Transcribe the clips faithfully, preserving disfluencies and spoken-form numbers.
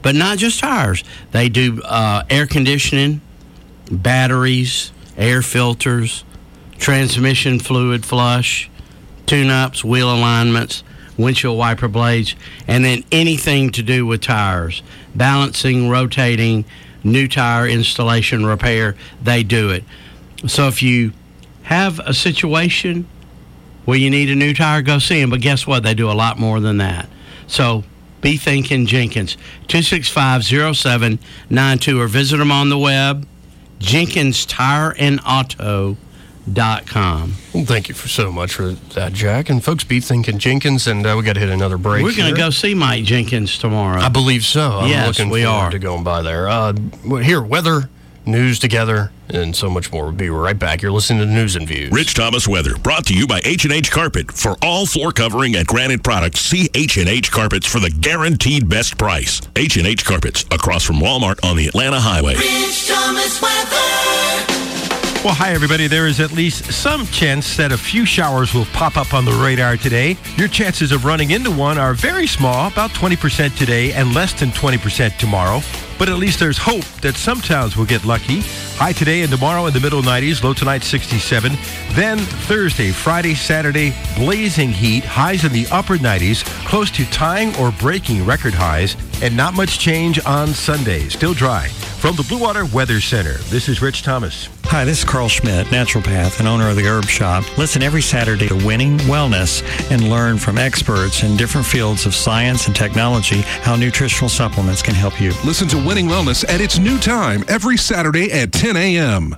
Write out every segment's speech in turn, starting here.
But not just tires. They do uh, air conditioning, batteries, air filters, transmission fluid flush, tune-ups, wheel alignments, windshield wiper blades, and then anything to do with tires. Balancing, rotating, new tire installation, repair, they do it. So if you have a situation where you need a new tire, go see them. But guess what? They do a lot more than that. So be thinking Jenkins, two six five, zero seven nine two, or visit them on the web, jenkins tire and auto dot com. Well, thank you for so much for that, Jack. And folks, be thinking Jenkins, and uh, we got to hit another break. We're going to go see Mike Jenkins tomorrow. I believe so. I'm yes, looking we forward are. to going by there. Uh, here, weather, news together, and so much more. We'll be right back. You're listening to News and Views. Rich Thomas Weather, brought to you by H and H Carpet. For all floor covering and granite products, see H and H Carpets for the guaranteed best price. H and H Carpets, across from Walmart on the Atlanta Highway. Rich Thomas Weather. Well, hi, everybody. There is at least some chance that a few showers will pop up on the radar today. Your chances of running into one are very small, about twenty percent today and less than twenty percent tomorrow. But at least there's hope that some towns will get lucky. High today and tomorrow in the middle nineties, low tonight sixty-seven. Then Thursday, Friday, Saturday, blazing heat, highs in the upper nineties, close to tying or breaking record highs, and not much change on Sunday. Still dry. From the Blue Water Weather Center, this is Rich Thomas. Hi, this is Carl Schmidt, naturopath and owner of the Herb Shop. Listen every Saturday to Winning Wellness and learn from experts in different fields of science and technology how nutritional supplements can help you. Listen to Winning Wellness at its new time every Saturday at ten a.m.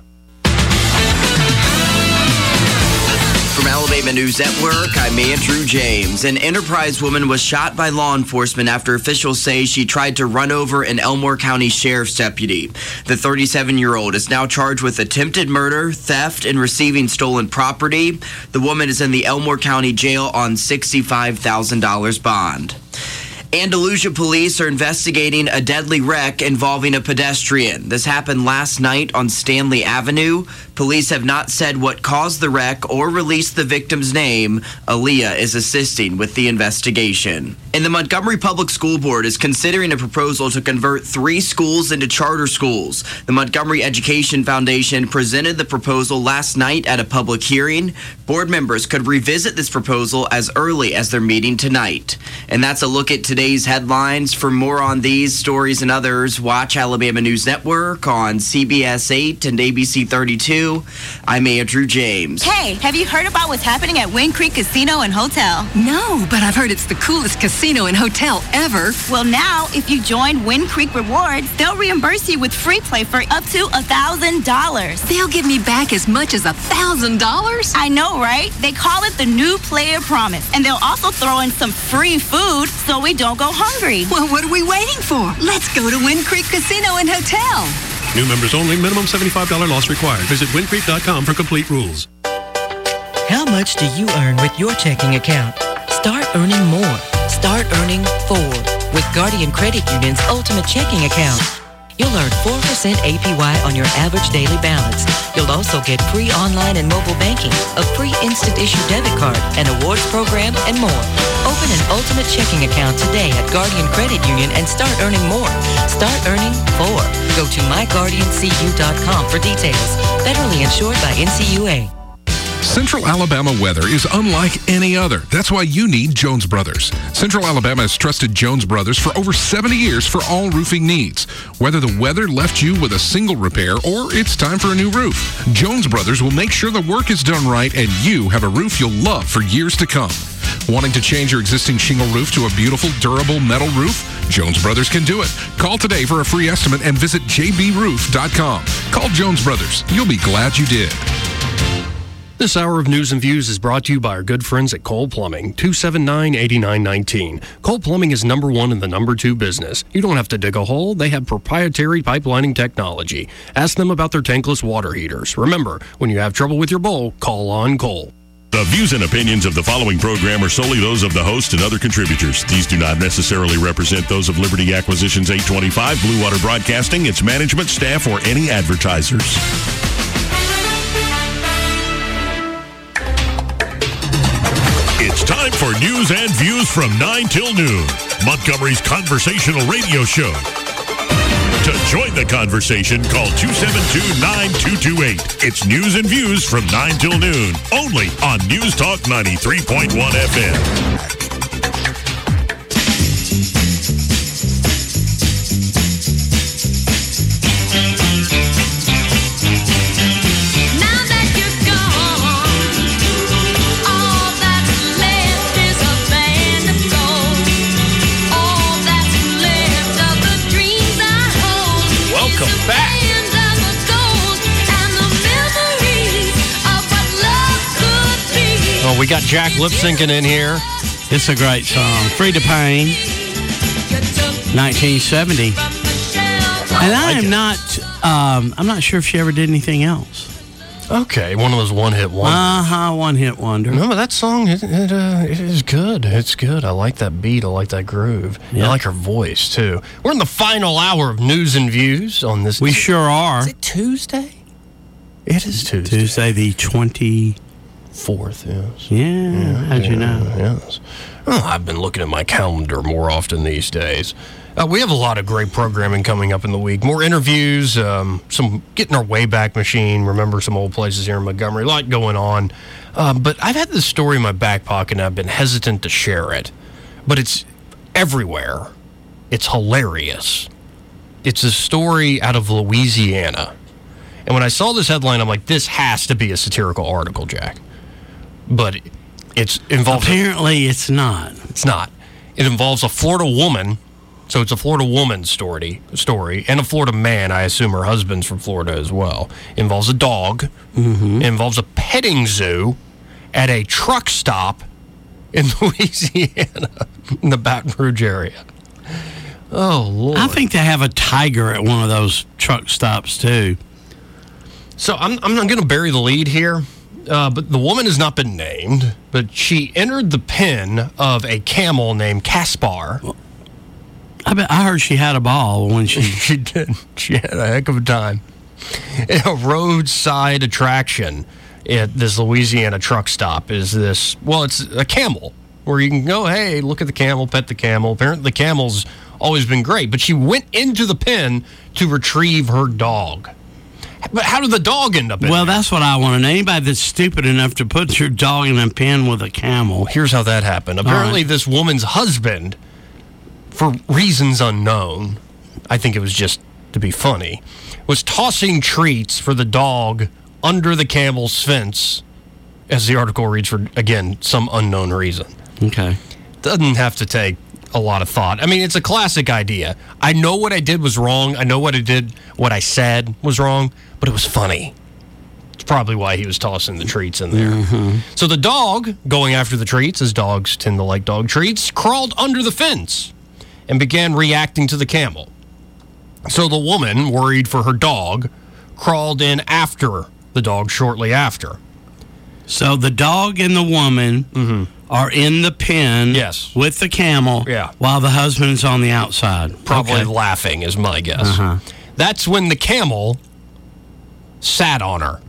From Alabama News Network, I'm Andrew James. An Enterprise woman was shot by law enforcement after officials say she tried to run over an Elmore County Sheriff's deputy. The thirty-seven-year-old is now charged with attempted murder, theft, and receiving stolen property. The woman is in the Elmore County Jail on sixty-five thousand dollars bond. Andalusia police are investigating a deadly wreck involving a pedestrian. This happened last night on Stanley Avenue. Police have not said what caused the wreck or released the victim's name. Aaliyah is assisting with the investigation. And the Montgomery Public School Board is considering a proposal to convert three schools into charter schools. The Montgomery Education Foundation presented the proposal last night at a public hearing. Board members could revisit this proposal as early as their meeting tonight. And that's a look at today's headlines. For more on these stories and others, watch Alabama News Network on C B S eight and A B C thirty-two. I'm Andrew James. Hey, have you heard about what's happening at Wind Creek Casino and Hotel? No, but I've heard it's the coolest casino and hotel ever. Well, now, if you join Wind Creek Rewards, they'll reimburse you with free play for up to one thousand dollars. They'll give me back as much as one thousand dollars? I know, right? They call it the New Player Promise, and they'll also throw in some free food so we don't go hungry. Well, what are we waiting for? Let's go to Wind Creek Casino and Hotel. New members only. Minimum seventy-five dollars loss required. Visit wind creek dot com for complete rules. How much do you earn with your checking account? Start earning more. Start earning four with Guardian Credit Union's Ultimate Checking Account. You'll earn four percent A P Y on your average daily balance. You'll also get free online and mobile banking, a free instant issue debit card, an awards program, and more. Open an Ultimate Checking Account today at Guardian Credit Union and start earning more. Start earning four. Go to my guardian c u dot com for details. Federally insured by N C U A. Central Alabama weather is unlike any other. That's why you need Jones Brothers. Central Alabama has trusted Jones Brothers for over seventy years for all roofing needs. Whether the weather left you with a single repair or it's time for a new roof, Jones Brothers will make sure the work is done right and you have a roof you'll love for years to come. Wanting to change your existing shingle roof to a beautiful, durable metal roof? Jones Brothers can do it. Call today for a free estimate and visit j b roof dot com. Call Jones Brothers. You'll be glad you did. This hour of News and Views is brought to you by our good friends at Cole Plumbing, two seven nine, eight nine one nine. Cole Plumbing is number one in the number two business. You don't have to dig a hole. They have proprietary pipelining technology. Ask them about their tankless water heaters. Remember, when you have trouble with your bowl, call on Cole. The views and opinions of the following program are solely those of the host and other contributors. These do not necessarily represent those of Liberty Acquisitions eight twenty-five, Blue Water Broadcasting, its management, staff, or any advertisers. It's time for news and views from nine till noon. Montgomery's conversational radio show. To join the conversation, call two seven two, nine two two eight. It's news and views from nine till noon, only on News Talk ninety-three point one F M. We got Jack lip syncing in here. It's a great song. Free to Pain, nineteen seventy. And I am not, um, I'm not sure if she ever did anything else. Okay, one of those one-hit wonders. Uh-huh, one-hit wonder. No, but that song, it, it, uh, it is good. It's good. I like that beat. I like that groove. Yeah. I like her voice, too. We're in the final hour of news and views on this. We sure are. Is it Tuesday? It is Tuesday. Tuesday the twentieth. Fourth, yes. Yeah, yeah how'd yeah, you know? Yes. Well, I've been looking at my calendar more often these days. Uh, we have a lot of great programming coming up in the week. More interviews, um, some getting our Wayback Machine, remember some old places here in Montgomery, a lot going on. Um, but I've had this story in my back pocket, and I've been hesitant to share it. But it's everywhere. It's hilarious. It's a story out of Louisiana. And when I saw this headline, I'm like, this has to be a satirical article, Jack. But it's involved. Apparently, it's not. It's not. It involves a Florida woman, so it's a Florida woman story, story, and a Florida man. I assume her husband's from Florida as well. It involves a dog. Mm-hmm. It involves a petting zoo at a truck stop in Louisiana, in the Baton Rouge area. Oh, Lord. I think they have a tiger at one of those truck stops, too. So I'm, I'm not going to bury the lead here. Uh, but the woman has not been named, but she entered the pen of a camel named Caspar. Well, I bet I heard she had a ball when she... she did. She had a heck of a time. A roadside attraction at this Louisiana truck stop is this, well, it's a camel, where you can go, hey, look at the camel, pet the camel. Apparently the camel's always been great, but she went into the pen to retrieve her dog. But how did the dog end up in Well, there? that's what I want to know. Anybody that's stupid enough to put your dog in a pen with a camel. Here's how that happened. Apparently, right. This woman's husband, for reasons unknown, I think it was just to be funny, was tossing treats for the dog under the camel's fence, as the article reads, for, again, some unknown reason. Okay. Doesn't have to take a lot of thought. I mean, it's a classic idea. I know what I did was wrong. I know what I did, what I said was wrong, but it was funny. It's probably why he was tossing the treats in there. Mm-hmm. So the dog, going after the treats, as dogs tend to like dog treats, crawled under the fence and began reacting to the camel. So the woman, worried for her dog, crawled in after the dog shortly after. So the dog and the woman mm-hmm. are in the pen yes. with the camel yeah. while the husband's on the outside. Probably okay. laughing is my guess. Uh-huh. That's when the camel sat on her.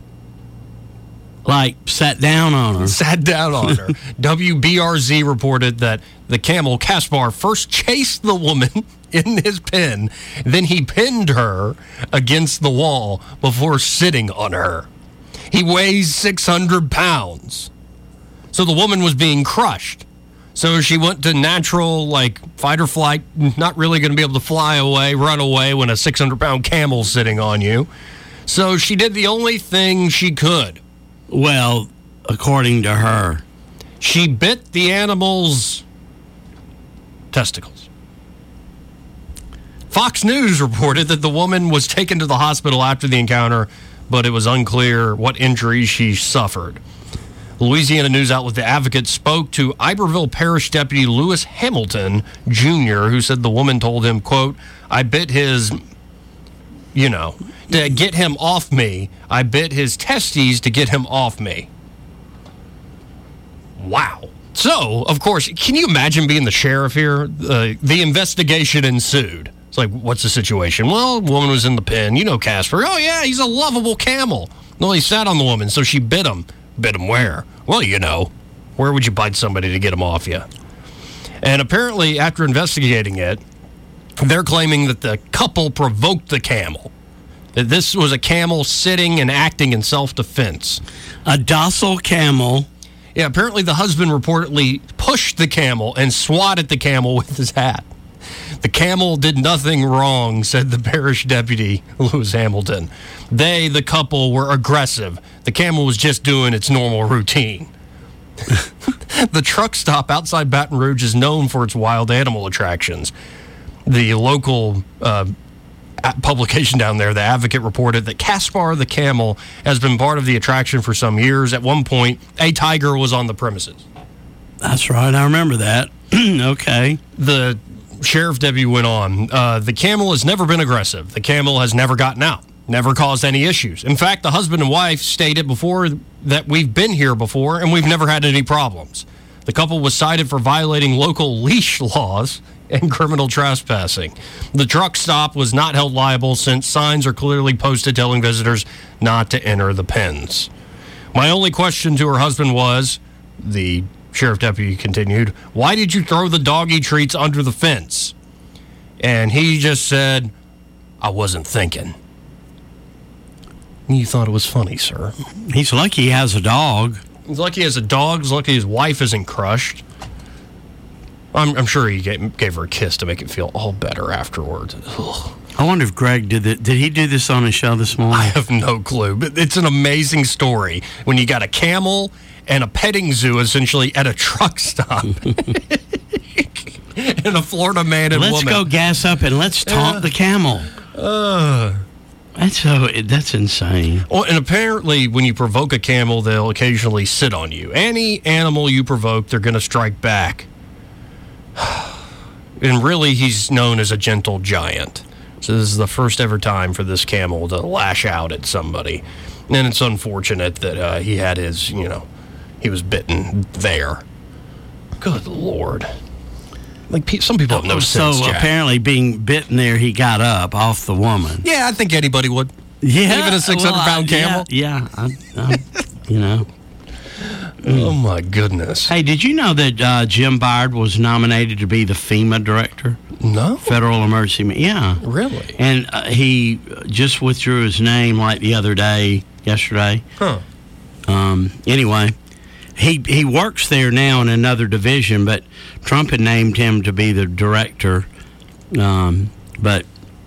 Like, sat down on her. Sat down on her. W B R Z reported that the camel, Caspar, first chased the woman in his pen, then he pinned her against the wall before sitting on her. He weighs six hundred pounds. So the woman was being crushed. So she went to natural, like, fight or flight, not really going to be able to fly away, run away when a six hundred pound camel's sitting on you. So she did the only thing she could. Well, according to her. She bit the animal's testicles. Fox News reported that the woman was taken to the hospital after the encounter, but it was unclear what injuries she suffered. Louisiana news outlet The Advocate spoke to Iberville Parish Deputy Lewis Hamilton, Junior, who said the woman told him, quote, I bit his, you know, to get him off me. I bit his testes to get him off me. Wow. So, of course, can you imagine being the sheriff here? Uh, the investigation ensued. It's like, what's the situation? Well, a woman was in the pen. You know Caspar. Oh, yeah, he's a lovable camel. Well, he sat on the woman, so she bit him. Bit him where? Well, you know. Where would you bite somebody to get them off you? And apparently, after investigating it, they're claiming that the couple provoked the camel. That this was a camel sitting and acting in self-defense. A docile camel. Yeah, apparently the husband reportedly pushed the camel and swatted the camel with his hat. The camel did nothing wrong, said the parish deputy, Lewis Hamilton. They, the couple, were aggressive. The camel was just doing its normal routine. The truck stop outside Baton Rouge is known for its wild animal attractions. The local uh, publication down there, The Advocate, reported that Caspar the camel has been part of the attraction for some years. At one point, a tiger was on the premises. That's right. I remember that. Okay. The sheriff deputy went on. Uh, the camel has never been aggressive. The camel has never gotten out, never caused any issues. In fact, the husband and wife stated before that we've been here before and we've never had any problems. The couple was cited for violating local leash laws and criminal trespassing. The truck stop was not held liable since signs are clearly posted telling visitors not to enter the pens. My only question to her husband was, the sheriff deputy continued, why did you throw the doggy treats under the fence? And he just said, I wasn't thinking. You thought it was funny, sir. He's lucky he has a dog. He's lucky he has a dog. He's lucky his wife isn't crushed. I'm, I'm sure he gave, gave her a kiss to make it feel all better afterwards. Ugh. I wonder if Greg did it. Did he do this on his show this morning? I have no clue, but it's an amazing story when you got a camel and a petting zoo essentially at a truck stop. And a Florida man and let's woman. Let's go gas up and let's taunt uh, the camel. Uh, that's so. That's insane. Well, and apparently when you provoke a camel, they'll occasionally sit on you. Any animal you provoke, they're going to strike back. And really, he's known as a gentle giant. So this is the first ever time for this camel to lash out at somebody. And it's unfortunate that uh, he had his, you know, he was bitten there. Good Lord. Like, pe- some people have no so sense, So Jack. apparently being bitten there, he got up off the woman. Yeah, I think anybody would. Yeah. Even a six hundred pound well, camel? Yeah, yeah I, I, you know. Oh, my goodness. Hey, did you know that uh, Jim Byard was nominated to be the FEMA director? No. Federal Emergency. Yeah. Really? And uh, he just withdrew his name like the other day, yesterday. Huh. Um, anyway, he he works there now in another division, but Trump had named him to be the director. Um, but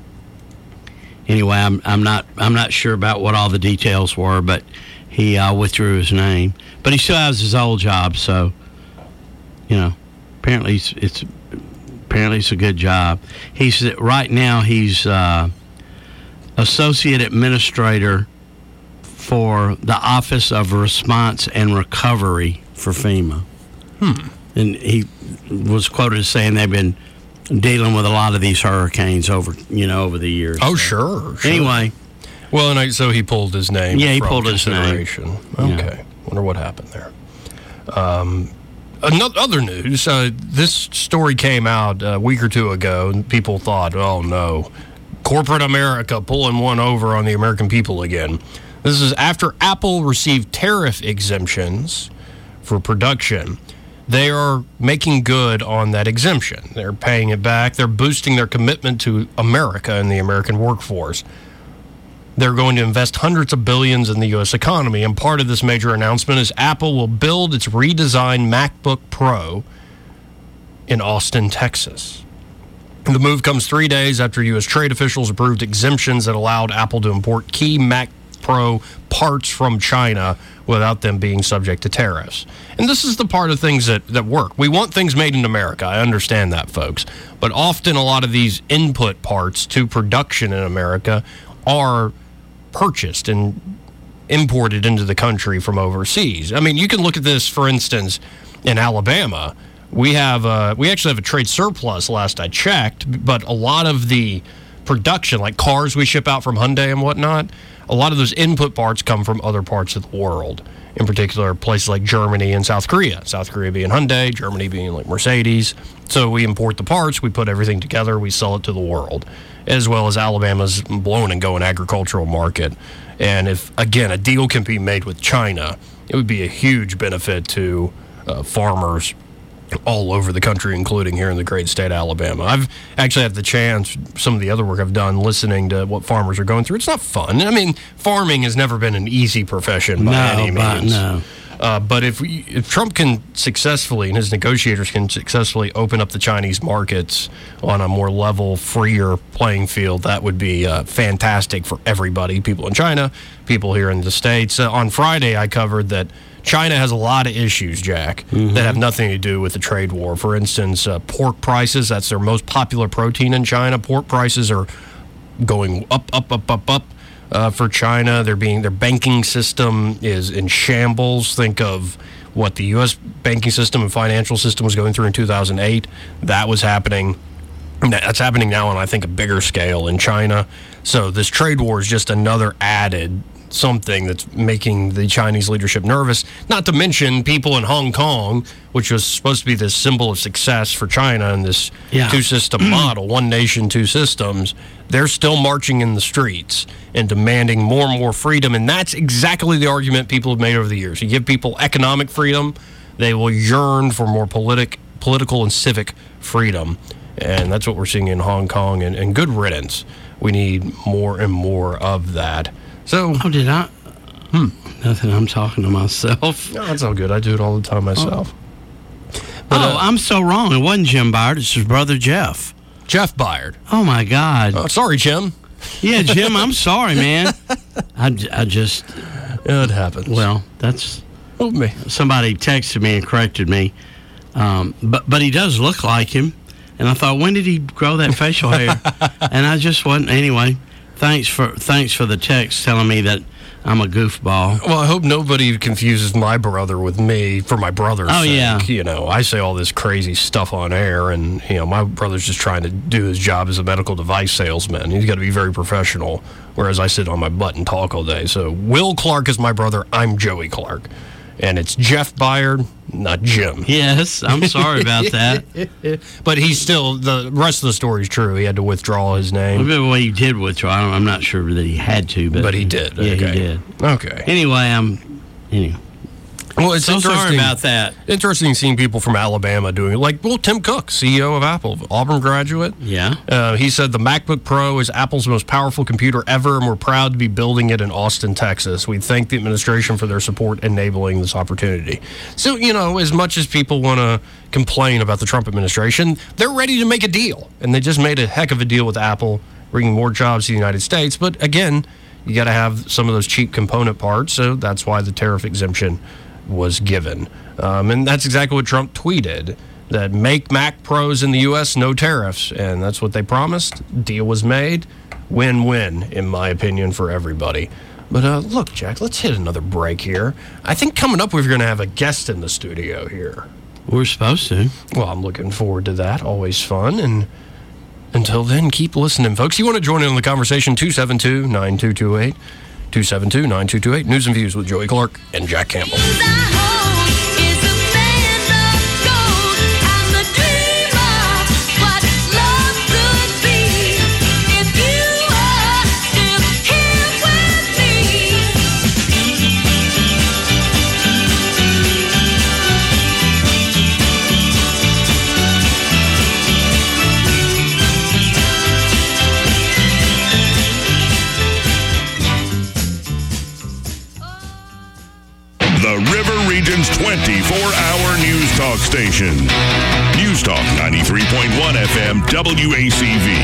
anyway, I'm I'm not I'm not sure about what all the details were, but he uh, withdrew his name. But he still has his old job, so you know. Apparently, it's, it's apparently it's a good job. He's right now. He's uh, associate administrator for the Office of Response and Recovery for FEMA. Hmm. And he was quoted as saying they've been dealing with a lot of these hurricanes over, you know, over the years. Oh, so. sure, sure. Anyway. Well, and I, so he pulled his name. Yeah, he from pulled his name. Okay. Yeah. Wonder what happened there. Um, another other news. Uh, this story came out a week or two ago, and people thought, "Oh no, corporate America pulling one over on the American people again." This is after Apple received tariff exemptions for production. They are making good on that exemption. They're paying it back. They're boosting their commitment to America and the American workforce. They're going to invest hundreds of billions in the U S economy, and part of this major announcement is Apple will build its redesigned MacBook Pro in Austin, Texas. The move comes three days after U S trade officials approved exemptions that allowed Apple to import key Mac Pro parts from China without them being subject to tariffs. And this is the part of things that, that work. We want things made in America. I understand that, folks. But often a lot of these input parts to production in America are purchased and imported into the country from overseas. I mean, you can look at this, for instance, in Alabama. We have uh, we actually have a trade surplus last I checked, but a lot of the production, like cars we ship out from Hyundai and whatnot, a lot of those input parts come from other parts of the world, in particular places like Germany and South Korea. South Korea being Hyundai, Germany being like Mercedes. So we import the parts, we put everything together, we sell it to the world, as well as Alabama's blown and going agricultural market. And if, again, a deal can be made with China, it would be a huge benefit to uh, farmers all over the country, including here in the great state of Alabama. I've actually had the chance, some of the other work I've done, listening to what farmers are going through. It's not fun. I mean, farming has never been an easy profession by no, any means. No, Uh, but if we, if Trump can successfully, and his negotiators can successfully open up the Chinese markets on a more level, freer playing field, that would be uh, fantastic for everybody, people in China, people here in the States. Uh, on Friday, I covered that China has a lot of issues, Jack, mm-hmm. that have nothing to do with the trade war. For instance, uh, pork prices, that's their most popular protein in China. Pork prices are going up, up, up, up, up. Uh, for China, they're being their banking system is in shambles. Think of what the U S banking system and financial system was going through in two thousand eight. That was happening. That's happening now on, I think, a bigger scale in China. So this trade war is just another added something that's making the Chinese leadership nervous. Not to mention people in Hong Kong, which was supposed to be this symbol of success for China in this yeah. two-system model, one nation, two systems. They're still marching in the streets and demanding more and more freedom, and that's exactly the argument people have made over the years. You give people economic freedom, they will yearn for more politic, political and civic freedom, and that's what we're seeing in Hong Kong, and, and good riddance. We need more and more of that. So, oh, did I? Hmm. Nothing. I'm talking to myself. No, that's all good. I do it all the time myself. Oh, but, oh uh, I'm so wrong. It wasn't Jim Byard. It's his brother Jeff. Jeff Byard. Oh my God. Oh, sorry, Jim. Yeah, Jim. I'm sorry, man. I, I just. It happens. Well, that's. Oh me. Somebody texted me and corrected me, um, but but he does look like him, and I thought, when did he grow that facial hair? And I just wasn't. Anyway. Thanks for thanks for the text telling me that I'm a goofball. Well, I hope nobody confuses my brother with me for my brother's oh, sake. Yeah. You know, I say all this crazy stuff on air, and, you know, my brother's just trying to do his job as a medical device salesman. He's got to be very professional, whereas I sit on my butt and talk all day. So Will Clark is my brother. I'm Joey Clark. And it's Jeff Byard, not Jim. Yes, I'm sorry about that. But he's still, the rest of the story is true. He had to withdraw his name. Well, he did withdraw. I'm not sure that he had to. But, but he did. Yeah, okay. he did. Okay. Anyway, I'm, anyway. Well, it's so interesting, sorry about that. Interesting seeing people from Alabama doing it. Like, well, Tim Cook, C E O of Apple, Auburn graduate. Yeah. Uh, he said the MacBook Pro is Apple's most powerful computer ever, and we're proud to be building it in Austin, Texas. We thank the administration for their support enabling this opportunity. So, you know, as much as people want to complain about the Trump administration, they're ready to make a deal. And they just made a heck of a deal with Apple, bringing more jobs to the United States. But again, you got to have some of those cheap component parts, so that's why the tariff exemption was given. Um, and that's exactly what Trump tweeted, that make Mac Pros in the U S, no tariffs. And that's what they promised. Deal was made. Win-win, in my opinion, for everybody. But uh, look, Jack, let's hit another break here. I think coming up, we're going to have a guest in the studio here. We're supposed to. Well, I'm looking forward to that. Always fun. And until then, keep listening, folks. You want to join in on the conversation, two seven two, nine two two eight. two seven two, nine two two eight. News and Views with Joey Clark and Jack Campbell. The River Region's twenty-four hour news talk station. News Talk ninety-three point one F M W A C V.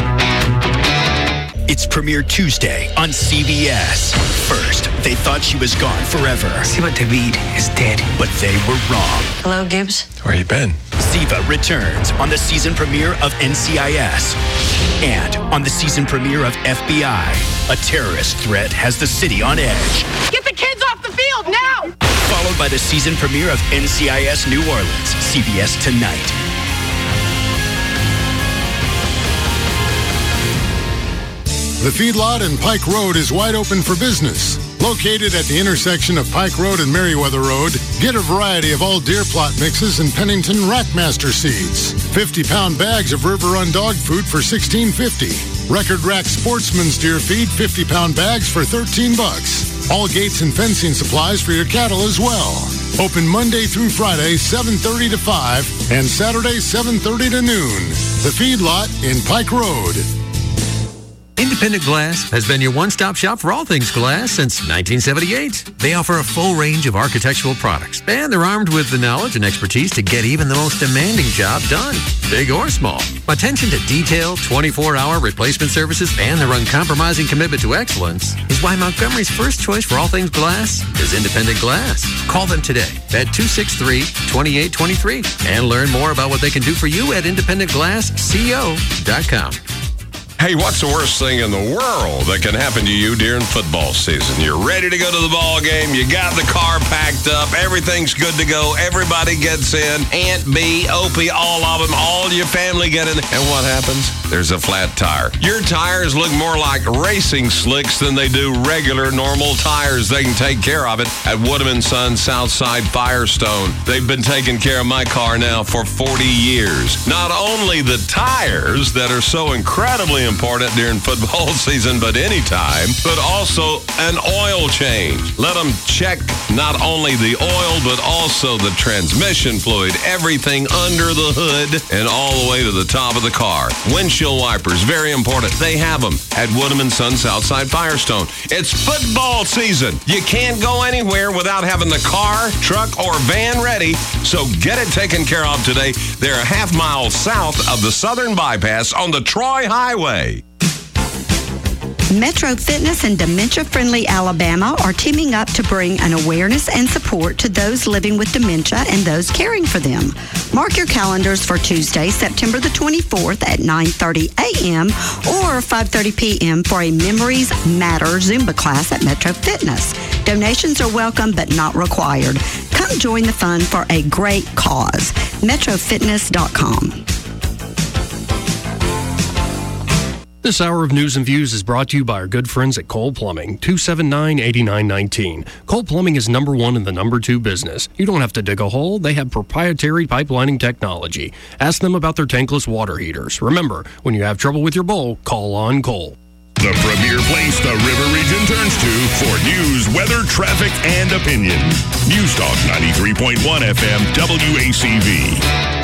It's Premiere Tuesday on C B S. First, they thought she was gone forever. Siva David is dead. But they were wrong. Hello, Gibbs. Where you been? Siva returns on the season premiere of N C I S. And on the season premiere of F B I, a terrorist threat has the city on edge. Get the kids off the field now! Followed by the season premiere of N C I S New Orleans, C B S Tonight. The feedlot in Pike Road is wide open for business. Located at the intersection of Pike Road and Meriwether Road, get a variety of all deer plot mixes and Pennington Rackmaster seeds. fifty-pound bags of River Run dog food for sixteen fifty. Record Rack Sportsman's deer feed, fifty-pound bags for thirteen bucks. All gates and fencing supplies for your cattle as well. Open Monday through Friday, seven thirty to five, and Saturday, seven thirty to noon. The Feedlot in Pike Road. Independent Glass has been your one-stop shop for all things glass since nineteen seventy-eight. They offer a full range of architectural products, and they're armed with the knowledge and expertise to get even the most demanding job done, big or small. Attention to detail, twenty-four hour replacement services, and their uncompromising commitment to excellence is why Montgomery's first choice for all things glass is Independent Glass. Call them today at two six three, two eight two three and learn more about what they can do for you at independent glass co dot com. Hey, what's the worst thing in the world that can happen to you during football season? You're ready to go to the ball game. You got the car packed up. Everything's good to go. Everybody gets in. Aunt B, Opie, all of them, all your family get in. And what happens? There's a flat tire. Your tires look more like racing slicks than they do regular, normal tires. They can take care of it at Woodham and Son Southside Firestone. They've been taking care of my car now for forty years. Not only the tires that are so incredibly important during football season, but anytime, but also an oil change. Let them check not only the oil, but also the transmission fluid, everything under the hood and all the way to the top of the car. Windshield wipers, very important. They have them at Woodham and Son Southside Firestone. It's football season. You can't go anywhere without having the car, truck, or van ready, so get it taken care of today. They're a half mile south of the Southern Bypass on the Troy Highway. Metro Fitness and Dementia Friendly Alabama are teaming up to bring an awareness and support to those living with dementia and those caring for them. Mark your calendars for Tuesday, September the twenty-fourth at nine thirty a.m. or five thirty p.m. for a Memories Matter Zumba class at Metro Fitness. Donations are welcome but not required. Come join the fun for a great cause. metro fitness dot com. This hour of News and Views is brought to you by our good friends at Cole Plumbing, two seven nine, eight nine one nine. Cole Plumbing is number one in the number two business. You don't have to dig a hole. They have proprietary pipelining technology. Ask them about their tankless water heaters. Remember, when you have trouble with your bowl, call on Cole. The premier place the River Region turns to for news, weather, traffic, and opinion. News Talk ninety-three point one F M W A C V.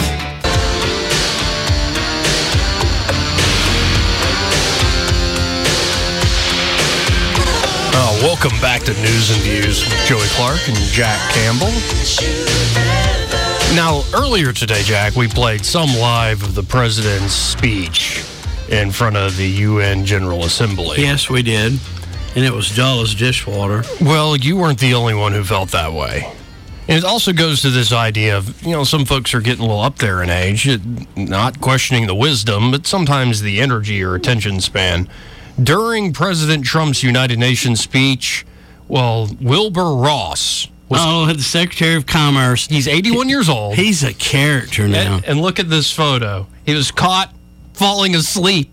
Uh, welcome back to News and Views with Joey Clark and Jack Campbell. Now, earlier today, Jack, we played some live of the president's speech in front of the U N General Assembly. Yes, we did. And it was dull as dishwater. Well, you weren't the only one who felt that way. And it also goes to this idea of, you know, some folks are getting a little up there in age, not questioning the wisdom, but sometimes the energy or attention span. During President Trump's United Nations speech, well, Wilbur Ross was... Oh, the Secretary of Commerce. He's eighty-one years old. He's a character now. And, and look at this photo. He was caught falling asleep.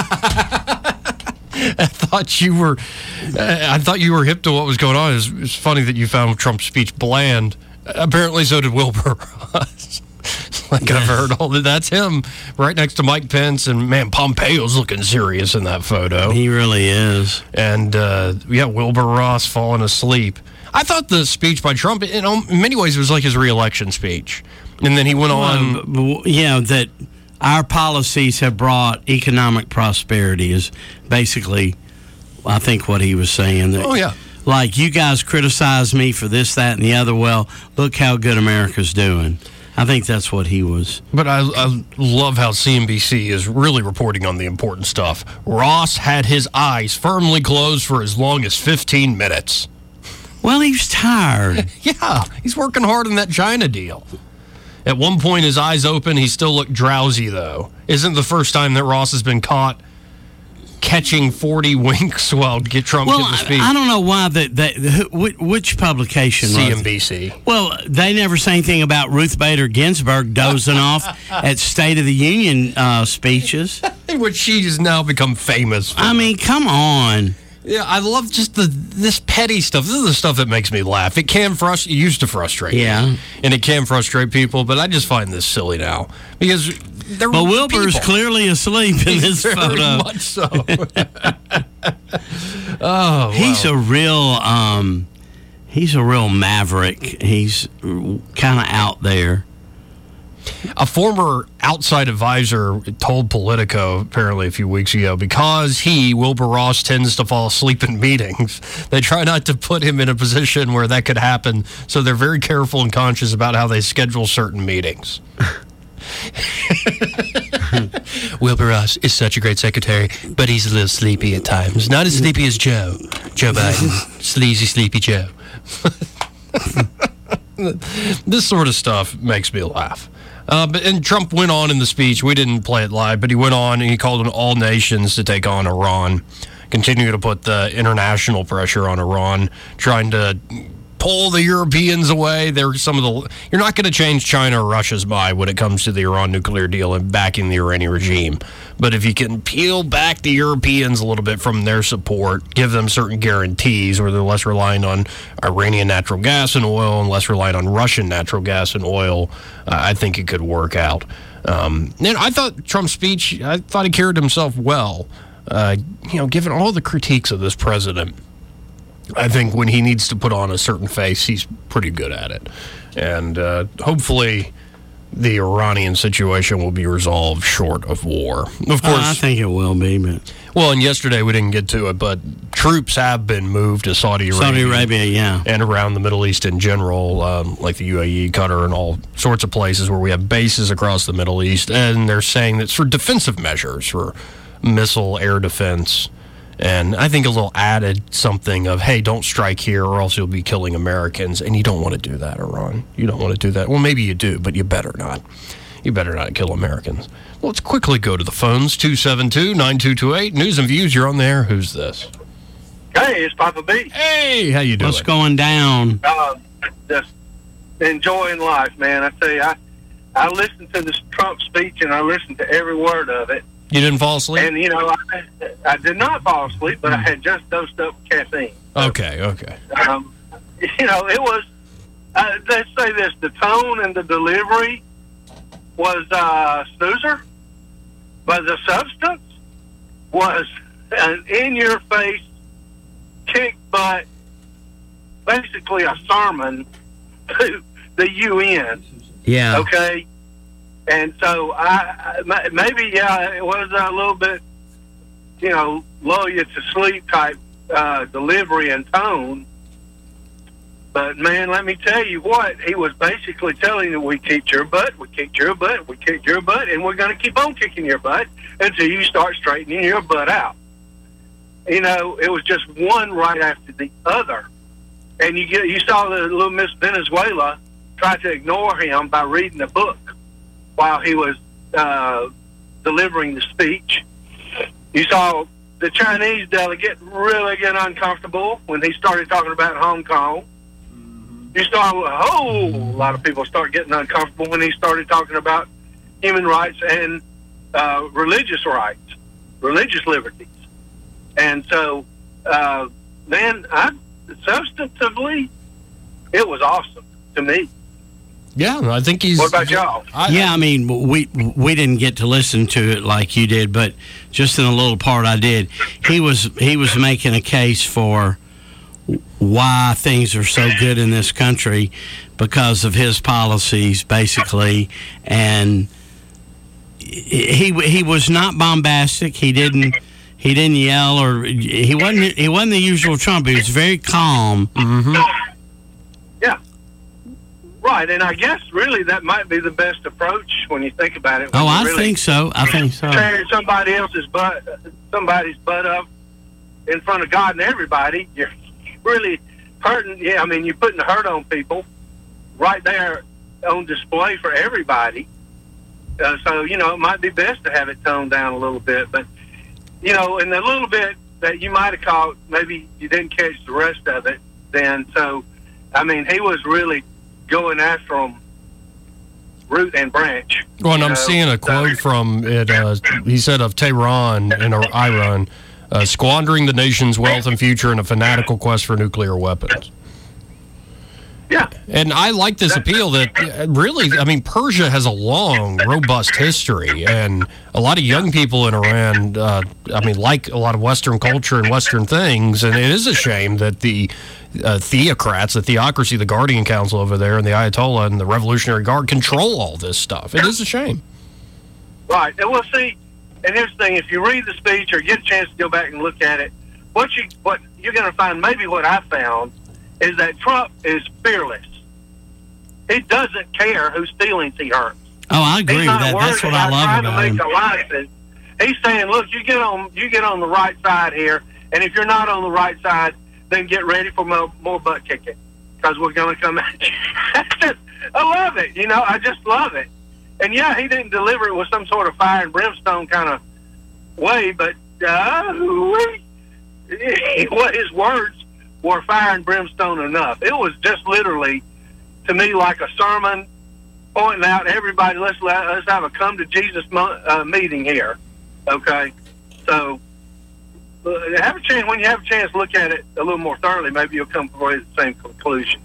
I thought you were I thought you were hip to what was going on. It's, it's funny that you found Trump's speech bland. Apparently so did Wilbur Ross. Like I've heard all that. That's him right next to Mike Pence. And, man, Pompeo's looking serious in that photo. He really is. And, uh, yeah, Wilbur Ross falling asleep. I thought the speech by Trump, you know, in many ways, it was like his re-election speech. And then he went on. Well, yeah, that our policies have brought economic prosperity is basically, I think, what he was saying. That, oh, yeah. Like, you guys criticize me for this, that, and the other. Well, look how good America's doing. I think that's what he was. But I, I love how C N B C is really reporting on the important stuff. Ross had his eyes firmly closed for as long as fifteen minutes. Well, he was tired. Yeah, he's working hard on that China deal. At one point, his eyes open. He still looked drowsy, though. Isn't the first time that Ross has been caught catching forty winks while get Trump well, get the speech. I don't know why that the, which, which publication C N B C. Was it? Well, they never say anything about Ruth Bader Ginsburg dozing off at State of the Union uh, speeches, which she has now become famous for. I mean, come on. Yeah, I love just the this petty stuff. This is the stuff that makes me laugh. It can frustrate. It used to frustrate yeah. me. And it can frustrate people, but I just find this silly now because they're Well, Wilbur's people. clearly asleep in this Very photo. much so. Oh, he's wow. a real. Um, he's a real maverick. He's kind of out there. A former outside advisor told Politico, apparently a few weeks ago, because he, Wilbur Ross, tends to fall asleep in meetings, they try not to put him in a position where that could happen, so they're very careful and conscious about how they schedule certain meetings. Wilbur Ross is such a great secretary, but he's a little sleepy at times. Not as sleepy as Joe. Joe Biden. Sleazy, sleepy Joe. This sort of stuff makes me laugh. Uh, but and Trump went on in the speech. We didn't play it live, but he went on and he called on all nations to take on Iran, continue to put the international pressure on Iran, trying to pull the Europeans away. They're some of the. You're not going to change China or Russia's mind when it comes to the Iran nuclear deal and backing the Iranian regime. But if you can peel back the Europeans a little bit from their support, give them certain guarantees where they're less reliant on Iranian natural gas and oil and less reliant on Russian natural gas and oil, uh, I think it could work out. Um, and I thought Trump's speech, I thought he carried himself well. Uh, you know, given all the critiques of this president, I think when he needs to put on a certain face, he's pretty good at it. And uh, hopefully the Iranian situation will be resolved short of war. Of course, uh, I think it will be. But well, and yesterday we didn't get to it, but troops have been moved to Saudi Arabia. Saudi Arabia, yeah. And around the Middle East in general, um, like the U A E, Qatar, and all sorts of places where we have bases across the Middle East. And they're saying that's for defensive measures, for missile air defense. And I think a little added something of, hey, don't strike here or else you'll be killing Americans. And you don't want to do that, Iran. You don't want to do that. Well, maybe you do, but you better not. You better not kill Americans. Well, let's quickly go to the phones. two seven two, nine two two eight. News and Views, you're on there. Who's this? Hey, it's Papa B. Hey, how you doing? What's going down? Uh, just enjoying life, man. I tell you, I, I listened to this Trump speech, and I listened to every word of it. You didn't fall asleep? And, you know, I, I did not fall asleep, but I had just dosed up with caffeine. So, okay, okay. Um, you know, it was, uh, let's say this, the tone and the delivery was uh, snoozer, but the substance was an in-your-face, kick-butt, basically a sermon to the U N. Yeah. Okay? And so I, I maybe, yeah, it was a little bit, you know, lull you to sleep type uh, delivery and tone. But, man, let me tell you what, he was basically telling you, we kicked your butt, we kicked your butt, we kicked your butt, and we're going to keep on kicking your butt until you start straightening your butt out. You know, it was just one right after the other. And you get, you saw the little Miss Venezuela try to ignore him by reading a book while he was uh, delivering the speech. You saw the Chinese delegate really get uncomfortable when he started talking about Hong Kong. You saw a whole lot of people start getting uncomfortable when he started talking about human rights and uh, religious rights, religious liberties. And so, uh, man, I, substantively, it was awesome to me. Yeah, I think he's... What about y'all? I, yeah, I mean, we we didn't get to listen to it like you did, but just in a little part I did, he was he was making a case for why things are so good in this country because of his policies, basically, and he he was not bombastic. He didn't he didn't yell or he wasn't he wasn't the usual Trump. He was very calm. Mm-hmm. Yeah. Right, and I guess really that might be the best approach when you think about it. Oh, I really think so. I think so. Tearing somebody else's butt, somebody's butt up in front of God and everybody, you're really hurting. Yeah, I mean, you're putting the hurt on people right there on display for everybody. Uh, so, you know, it might be best to have it toned down a little bit. But, you know, and the little bit that you might have caught, maybe you didn't catch the rest of it then. So, I mean, he was really going after them root and branch. Well, and I'm know? seeing a quote from it. Uh, he said of Tehran and Iran, uh, squandering the nation's wealth and future in a fanatical quest for nuclear weapons. Yeah. And I like this appeal that uh, really, I mean, Persia has a long, robust history, and a lot of young people in Iran, uh, I mean, like a lot of Western culture and Western things, and it is a shame that the uh, theocrats, the theocracy, the Guardian Council over there, and the Ayatollah and the Revolutionary Guard control all this stuff. It is a shame. Right. And we'll see. And here's the thing: if you read the speech or get a chance to go back and look at it, what you what you're going to find, maybe what I found, is that Trump is fearless. He doesn't care whose feelings he hurts. Oh, I agree with that. That's what I love about him. Alliances. He's saying, "Look, you get on, you get on the right side here, and if you're not on the right side, then get ready for more, more butt kicking, because we're going to come at you." Just, I love it. You know, I just love it. And yeah, he didn't deliver it with some sort of fire and brimstone kind of way, but uh, what his words were fire and brimstone enough. It was just literally, to me, like a sermon pointing out everybody, let's let's have a come to Jesus mo- uh, meeting here, okay? So uh, have a chance when you have a chance to look at it a little more thoroughly. Maybe you'll come to the same conclusions.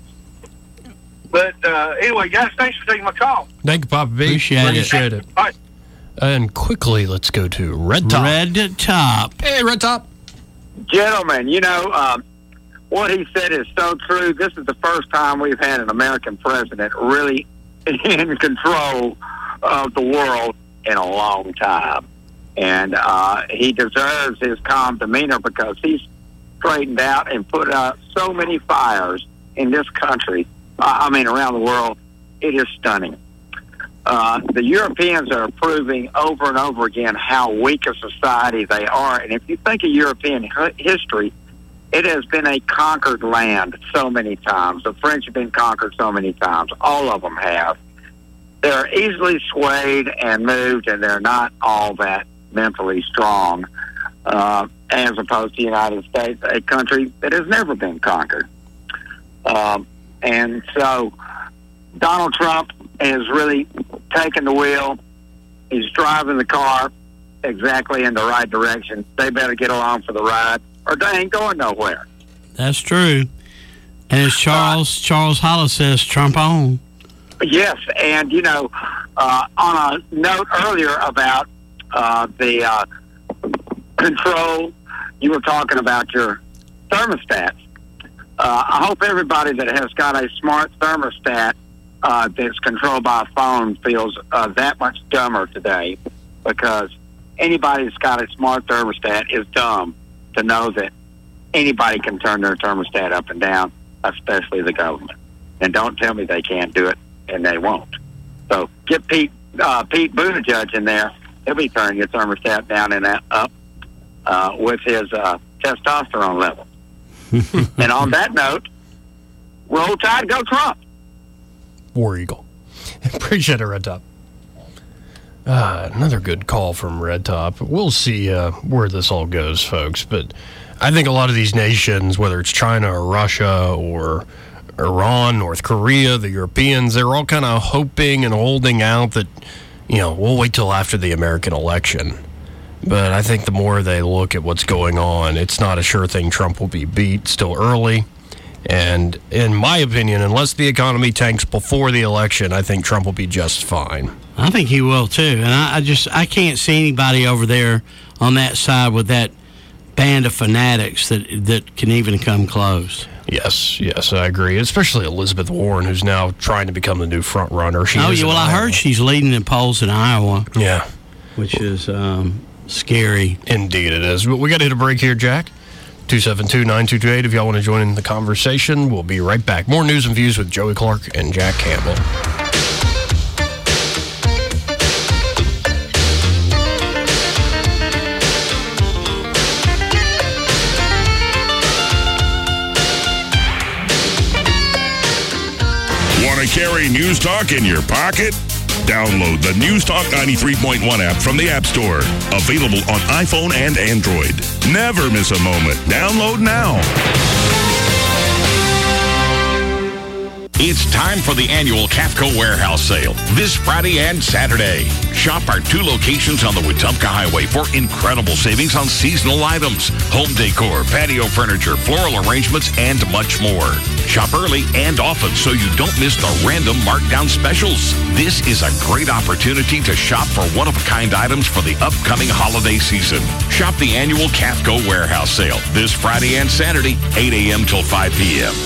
But uh, anyway, guys, thanks for taking my call. Thank you, Papa B. Appreciate, Appreciate it. it. All right. And quickly, let's go to Red Top. Red Top. Hey, Red Top. Gentlemen, you know, um, what he said is so true. This is the first time we've had an American president really in control of the world in a long time. And uh, he deserves his calm demeanor because he's straightened out and put out so many fires in this country. Uh, I mean, around the world. It is stunning. Uh, the Europeans are proving over and over again how weak a society they are. And if you think of European h- history, it has been a conquered land so many times. The French have been conquered so many times. All of them have. They're easily swayed and moved, and they're not all that mentally strong, uh, as opposed to the United States, a country that has never been conquered. Um, and so Donald Trump has really taken the wheel. He's driving the car exactly in the right direction. They better get along for the ride, or they ain't going nowhere. That's true. And as Charles uh, Charles Hollis says, Trump on. Yes, and, you know, uh, on a note earlier about uh, the uh, control, you were talking about your thermostats. Uh, I hope everybody that has got a smart thermostat uh, that's controlled by a phone feels uh, that much dumber today, because anybody that's got a smart thermostat is dumb to know that anybody can turn their thermostat up and down, especially the government. And don't tell me they can't do it, and they won't. So get Pete uh, Pete Buttigieg in there. He'll be turning your thermostat down and up uh, with his uh, testosterone level. And on that note, roll tide, go Trump. War Eagle. Appreciate it, Red Top. Uh, another good call from Red Top. We'll see uh, where this all goes, folks. But I think a lot of these nations, whether it's China or Russia or Iran, North Korea, the Europeans, they're all kind of hoping and holding out that, you know, we'll wait till after the American election. But I think the more they look at what's going on, it's not a sure thing Trump will be beat. Still early. And in my opinion, unless the economy tanks before the election, I think Trump will be just fine. I think he will, too. And I, I just I can't see anybody over there on that side with that band of fanatics that, that can even come close. Yes, yes, I agree. Especially Elizabeth Warren, who's now trying to become the new front runner. She oh, is yeah, well, I Iowa. heard she's leading in polls in Iowa. Yeah. Which is um, scary. Indeed it is. But we got to hit a break here, Jack. two seven two, nine two two eight if y'all want to join in the conversation. We'll be right back. More news and views with Joey Clark and Jack Campbell. Want to carry News Talk in your pocket? Download the News Talk ninety-three point one app from the App Store. Available on iPhone and Android. Never miss a moment. Download now. It's time for the annual Cafco Warehouse Sale this Friday and Saturday. Shop our two locations on the Wetumpka Highway for incredible savings on seasonal items, home decor, patio furniture, floral arrangements, and much more. Shop early and often so you don't miss the random markdown specials. This is a great opportunity to shop for one-of-a-kind items for the upcoming holiday season. Shop the annual Cafco Warehouse Sale this Friday and Saturday, eight a.m. till five p.m.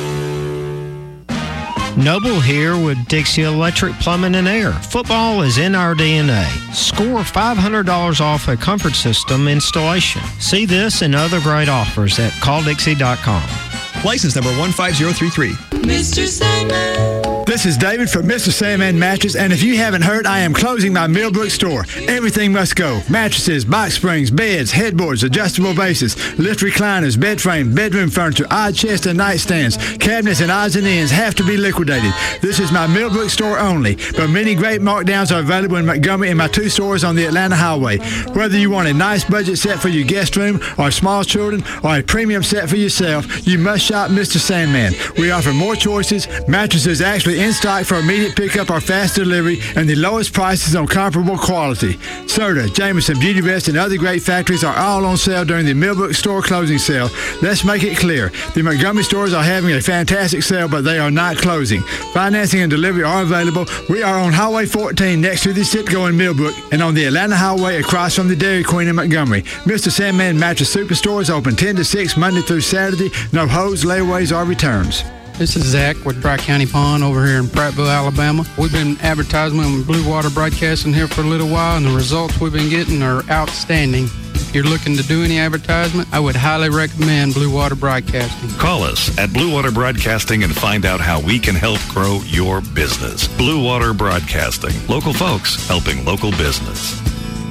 Noble here with Dixie Electric Plumbing and Air. Football is in our D N A. Score five hundred dollars off a comfort system installation. See this and other great offers at call dixie dot com. License number one five zero three three. Mister Sandman. This is David from Mister Sandman Mattress, and if you haven't heard, I am closing my Millbrook store. Everything must go. Mattresses, box springs, beds, headboards, adjustable bases, lift recliners, bed frame, bedroom furniture, odd chest and nightstands, cabinets and odds and ends have to be liquidated. This is my Millbrook store only, but many great markdowns are available in Montgomery and my two stores on the Atlanta Highway. Whether you want a nice budget set for your guest room or small children or a premium set for yourself, you must shop Mister Sandman. We offer more choices, mattresses actually in stock for immediate pickup or fast delivery, and the lowest prices on comparable quality. Serta, Jameson, Beauty Rest, and other great factories are all on sale during the Millbrook store closing sale. Let's make it clear. The Montgomery stores are having a fantastic sale, but they are not closing. Financing and delivery are available. We are on Highway fourteen next to the Citgo in Millbrook and on the Atlanta Highway across from the Dairy Queen in Montgomery. Mister Sandman Mattress Superstore is open ten to six Monday through Saturday. No holds, layaways, or returns. This is Zach with Dry County Pond over here in Prattville, Alabama. We've been advertising on Blue Water Broadcasting here for a little while, and the results we've been getting are outstanding. If you're looking to do any advertisement, I would highly recommend Blue Water Broadcasting. Call us at Blue Water Broadcasting and find out how we can help grow your business. Blue Water Broadcasting. Local folks helping local business.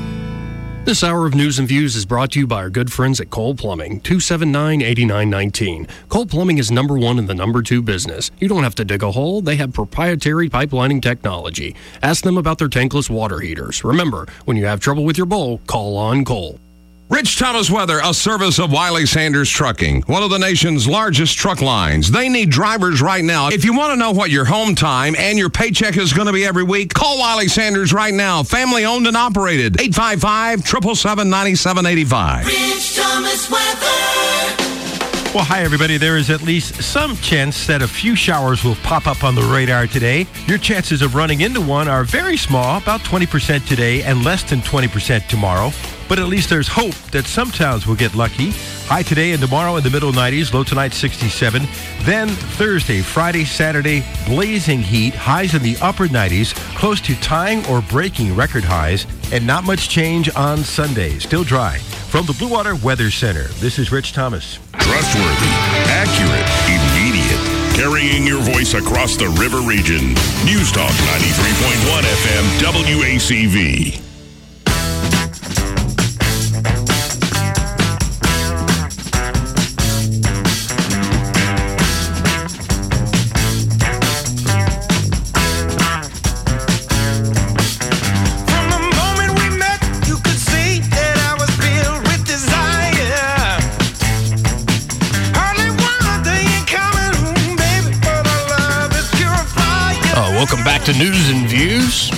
This hour of News and Views is brought to you by our good friends at Cole Plumbing, two seven nine, eight nine one nine. Cole Plumbing is number one in the number two business. You don't have to dig a hole. They have proprietary pipelining technology. Ask them about their tankless water heaters. Remember, when you have trouble with your bowl, call on Cole. Rich Thomas Weather, a service of Wiley Sanders Trucking, one of the nation's largest truck lines. They need drivers right now. If you want to know what your home time and your paycheck is going to be every week, call Wiley Sanders right now. Family owned and operated. eight five five, seven seven seven, nine seven eight five. Rich Thomas Weather. Well, hi, everybody. There is at least some chance that a few showers will pop up on the radar today. Your chances of running into one are very small, about twenty percent today and less than twenty percent tomorrow. But at least there's hope that some towns will get lucky. High today and tomorrow in the middle nineties, low tonight sixty-seven. Then Thursday, Friday, Saturday, blazing heat, highs in the upper nineties, close to tying or breaking record highs, and not much change on Sunday. Still dry. From the Blue Water Weather Center, this is Rich Thomas. Trustworthy, accurate, immediate, carrying your voice across the river region. News Talk ninety-three point one F M W A C V. Welcome back to News and Views.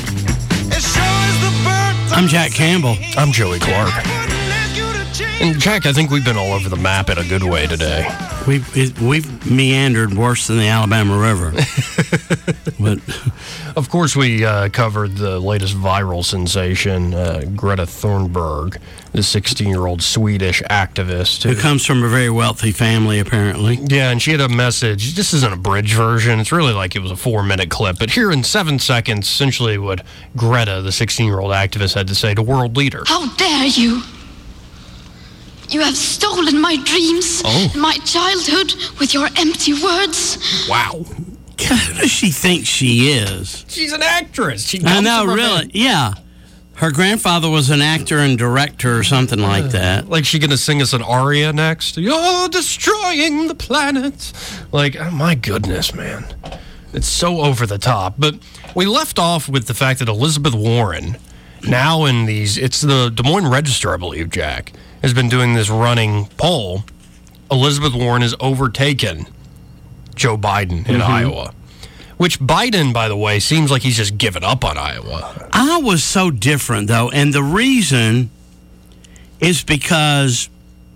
I'm Jack Campbell. I'm Joey Clark. And Jack, I think we've been all over the map in a good way today. We've we've meandered worse than the Alabama River. But of course, we uh, covered the latest viral sensation, uh, Greta Thunberg, the sixteen-year-old Swedish activist who comes from a very wealthy family, apparently. Yeah, and she had a message. This isn't a bridge version. It's really like it was a four-minute clip. But here in seven seconds, essentially what Greta, the sixteen-year-old activist, had to say to world leaders. How dare you? You have stolen my dreams, oh. my childhood, with your empty words. Wow. Who does she think she is? She's an actress. She I know, really. Band. Yeah. Her grandfather was an actor and director or something like that. Like she going to sing us an aria next? You're destroying the planet. Like, oh my goodness, man. It's so over the top. But we left off with the fact that Elizabeth Warren, now in these, it's the Des Moines Register, I believe, Jack, has been doing this running poll. Elizabeth Warren has overtaken Joe Biden in mm-hmm. Iowa. Which Biden, by the way, seems like he's just given up on Iowa. I was so different, though, and the reason is because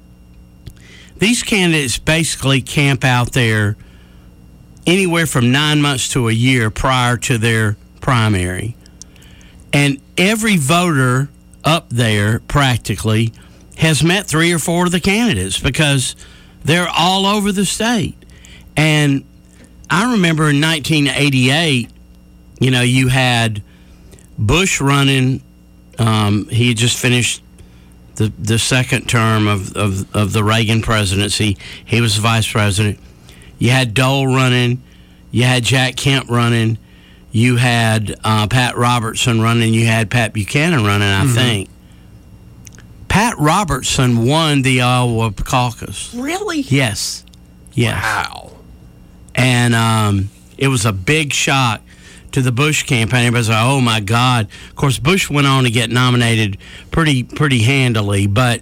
these candidates basically camp out there anywhere from nine months to a year prior to their primary. And every voter up there, practically, has met three or four of the candidates because they're all over the state. And I remember in nineteen eighty-eight, you know, you had Bush running. Um, he had just finished the the second term of, of, of the Reagan presidency. He was the vice president. You had Dole running. You had Jack Kemp running. You had uh, Pat Robertson running. You had Pat Buchanan running, I mm-hmm. think. Pat Robertson won the Iowa caucus. Really? Yes. Yes. Wow. And um, it was a big shock to the Bush campaign. Everybody's like, oh, my God. Of course, Bush went on to get nominated pretty pretty handily, but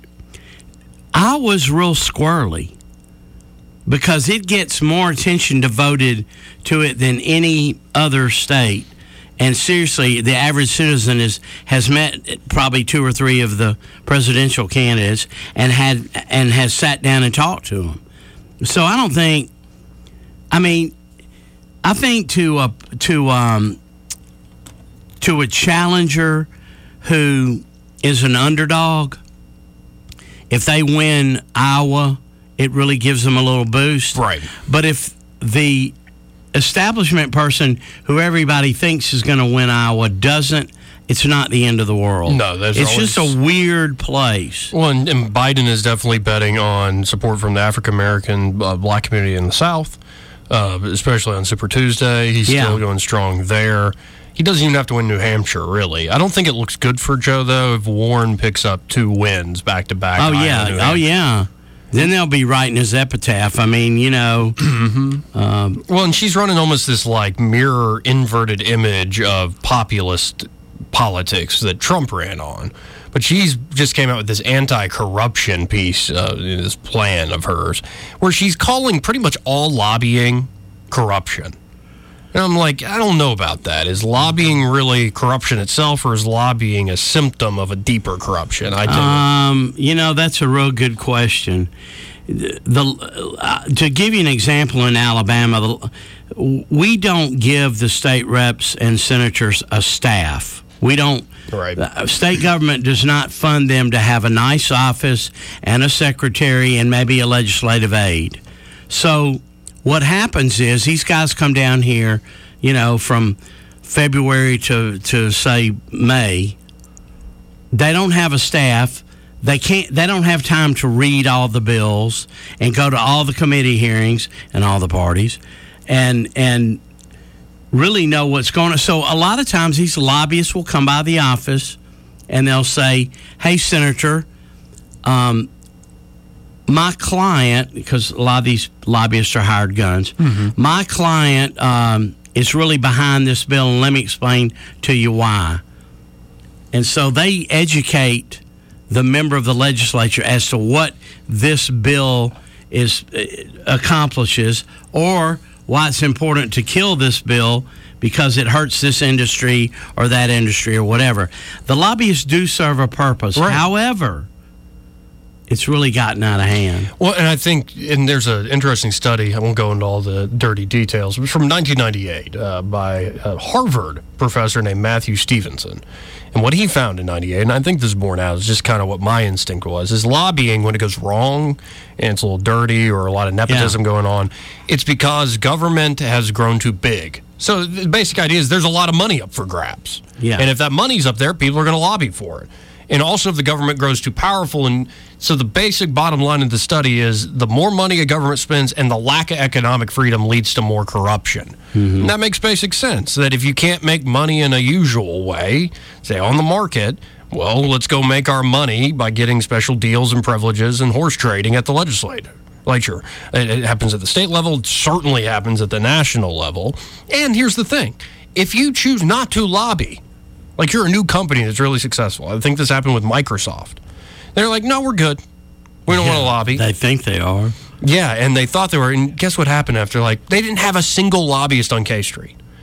I was real squirrely because it gets more attention devoted to it than any other state. And seriously, the average citizen is has met probably two or three of the presidential candidates and had and has sat down and talked to them. So I don't think, I mean, I think to a to um to a challenger who is an underdog, if they win Iowa, it really gives them a little boost. Right. But if the establishment person who everybody thinks is going to win Iowa doesn't, it's not the end of the world. No, there's it's always... just a weird place. Well, and, and Biden is definitely betting on support from the African American uh, black community in the South, uh, especially on Super Tuesday. He's Yeah. still going strong there. He doesn't even have to win New Hampshire, really. I don't think it looks good for Joe, though, if Warren picks up two wins back to back. Oh, yeah. Oh, yeah. Then they'll be writing his epitaph. I mean, you know. Mm-hmm. Um, well, and she's running almost this, like, mirror inverted image of populist politics that Trump ran on. But she's just came out with this anti-corruption piece, uh, this plan of hers, where she's calling pretty much all lobbying corruption. And I'm like, I don't know about that. Is lobbying really corruption itself, or is lobbying a symptom of a deeper corruption? I don't um, you know, that's a real good question. The uh, to give you an example, in Alabama, the, we don't give the state reps and senators a staff. We don't. Right. The state government does not fund them to have a nice office and a secretary and maybe a legislative aide. So what happens is these guys come down here, you know, from February to, to say May. They don't have a staff. They can't. They don't have time to read all the bills and go to all the committee hearings and all the parties, and and really know what's going on. So a lot of times these lobbyists will come by the office and they'll say, "Hey, Senator, um, my client," because a lot of these lobbyists are hired guns. Mm-hmm. My client um, is really behind this bill, and let me explain to you why. And so they educate the member of the legislature as to what this bill is uh, accomplishes, or why it's important to kill this bill because it hurts this industry or that industry or whatever. The lobbyists do serve a purpose. Right. However, it's really gotten out of hand. Well, and I think, and there's an interesting study, I won't go into all the dirty details, but from nineteen ninety-eight uh, by a Harvard professor named Matthew Stevenson. And what he found in ninety-eight, and I think this is borne out, is just kind of what my instinct was, is lobbying, when it goes wrong and it's a little dirty or a lot of nepotism Yeah. going on, it's because government has grown too big. So the basic idea is there's a lot of money up for grabs. Yeah. And if that money's up there, people are going to lobby for it. And also if the government grows too powerful. And so the basic bottom line of the study is the more money a government spends and the lack of economic freedom leads to more corruption. Mm-hmm. And that makes basic sense, that if you can't make money in a usual way, say on the market, well, let's go make our money by getting special deals and privileges and horse trading at the legislature. It, it happens at the state level. It certainly happens at the national level. And here's the thing. If you choose not to lobby, like you're a new company that's really successful. I think this happened with Microsoft. They're like, no, we're good. We don't Yeah, want to lobby. They think they are. Yeah, and they thought they were. And guess what happened after? Like, they didn't have a single lobbyist on K Street.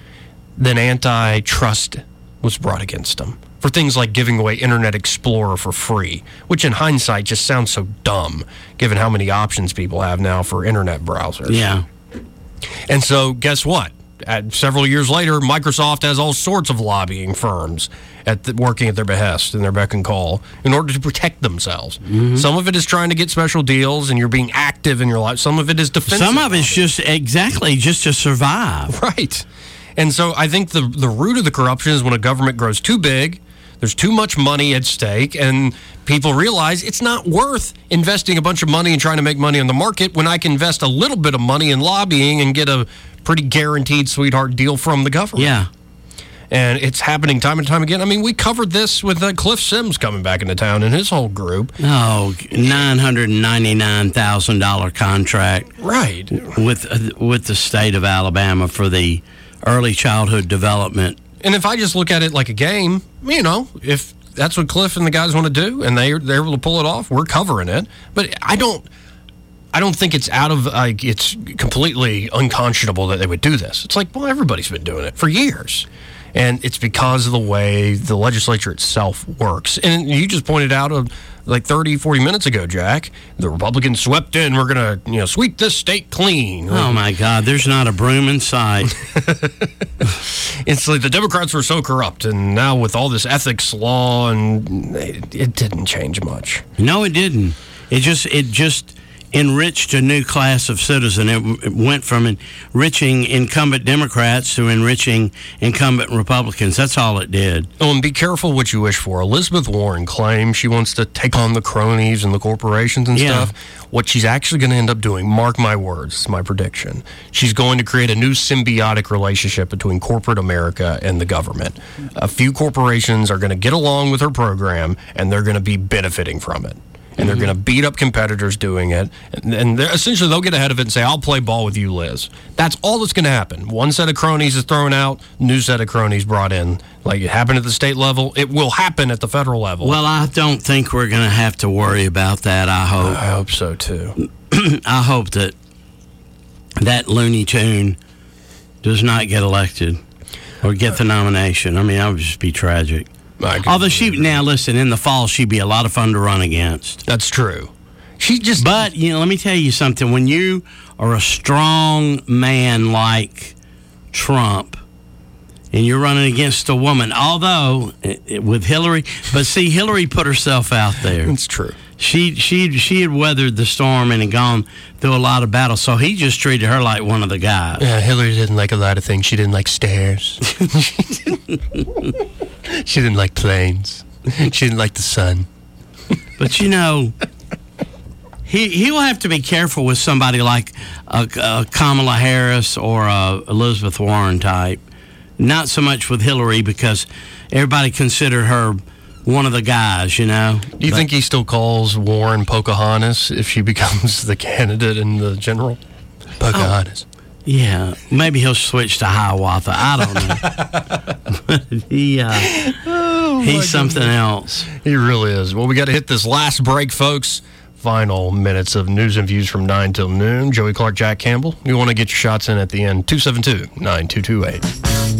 then antitrust was brought against them for things like giving away Internet Explorer for free, which in hindsight just sounds so dumb, given how many options people have now for Internet browsers. Yeah. And so, guess what? At, several years later, Microsoft has all sorts of lobbying firms at the, working at their behest and their beck and call in order to protect themselves. Mm-hmm. Some of it is trying to get special deals and you're being active in your life. Some of it is defensive. Some of it's just exactly just to survive. Right. And so I think the the root of the corruption is when a government grows too big, there's too much money at stake, and people realize it's not worth investing a bunch of money and trying to make money on the market when I can invest a little bit of money in lobbying and get a pretty guaranteed sweetheart deal from the government. Yeah. And it's happening time and time again. I mean, we covered this with uh, Cliff Sims coming back into town and his whole group. Oh, nine hundred ninety-nine thousand dollars contract. Right. With, uh, with the state of Alabama for the early childhood development. And if I just look at it like a game, you know, if that's what Cliff and the guys want to do and they, they're able to pull it off, we're covering it. But I don't... I don't think it's out of, like, it's completely unconscionable that they would do this. It's like, well, everybody's been doing it for years. And it's because of the way the legislature itself works. And you just pointed out, uh, like thirty, forty minutes ago, Jack, the Republicans swept in, we're going to, you know, sweep this state clean. Oh, my God, there's not a broom in sight. It's like the Democrats were so corrupt, and now with all this ethics law, and it, it didn't change much. No, it didn't. It just, it just... enriched a new class of citizen. It, it went from enriching incumbent Democrats to enriching incumbent Republicans. That's all it did. Oh, and be careful what you wish for. Elizabeth Warren claims she wants to take on the cronies and the corporations and Yeah. stuff. What she's actually going to end up doing, mark my words, it's my prediction, she's going to create a new symbiotic relationship between corporate America and the government. A few corporations are going to get along with her program, and they're going to be benefiting from it. And they're going to beat up competitors doing it. And, and essentially, they'll get ahead of it and say, I'll play ball with you, Liz. That's all that's going to happen. One set of cronies is thrown out, new set of cronies brought in. Like it happened at the state level, it will happen at the federal level. Well, I don't think we're going to have to worry about that, I hope. I hope so, too. I hope that that Looney Tune does not get elected or get the nomination. I mean, that would just be tragic. Although she, now listen, in the fall, she'd be a lot of fun to run against. That's true. She just. But, you know, let me tell you something. When you are a strong man like Trump and you're running against a woman, although it, it, with Hillary, but see, Hillary put herself out there. It's true. She she she had weathered the storm and had gone through a lot of battles, so he just treated her like one of the guys. Yeah, Hillary didn't like a lot of things. She didn't like stairs. She didn't like planes. She didn't like the sun. But, you know, he he will have to be careful with somebody like a, a Kamala Harris or a Elizabeth Warren type. Not so much with Hillary because everybody considered her one of the guys, you know. Do you but, think he still calls Warren Pocahontas if she becomes the candidate in the general? Pocahontas. Oh, yeah, maybe he'll switch to Hiawatha. I don't know. he, uh, oh, he's something else. He really is. Well, we got to hit this last break, folks. Final minutes of news and views from nine till noon. Joey Clark, Jack Campbell. You want to get your shots in at the end. two seven two, nine two two eight.